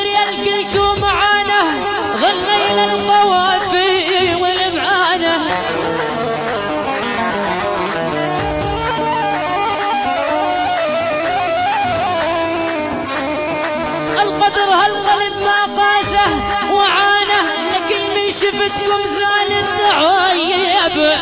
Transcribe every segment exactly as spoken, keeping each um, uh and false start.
ريال قلتوا معانا غلينا القوافي والمعانة. القدر هالقلب ما قاسه وعانه، لكن من شفتكم زال التعايب.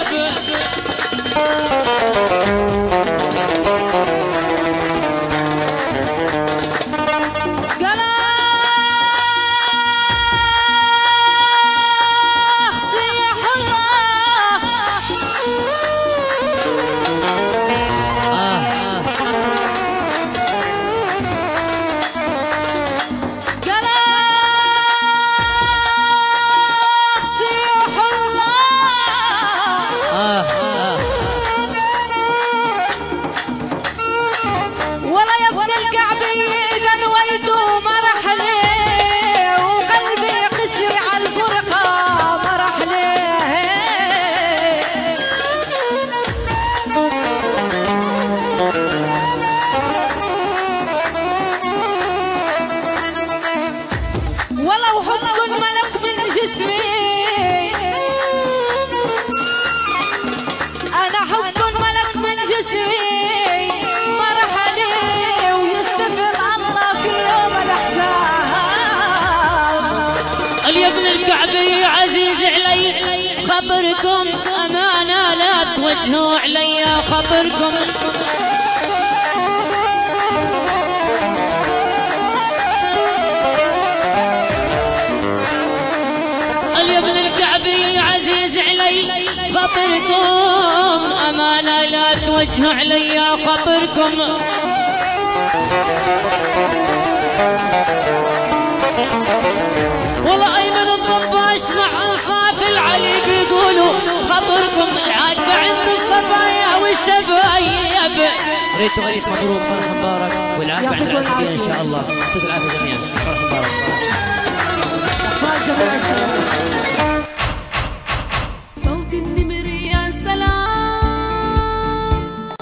اليابن الكعبي عزيز علي خبركم أمانة لا توجهوا علي خبركم. اليابن الكعبي عزيز علي خبركم أمانة لا توجهوا علي خبركم. والله أيمن الضباش مع الخاف العلي بيقولوا خبركم العاجبة عند الصبايا والشبايب. ريت غريت مبروك فرح مبارك والعافية عند العسكرية إن شاء الله.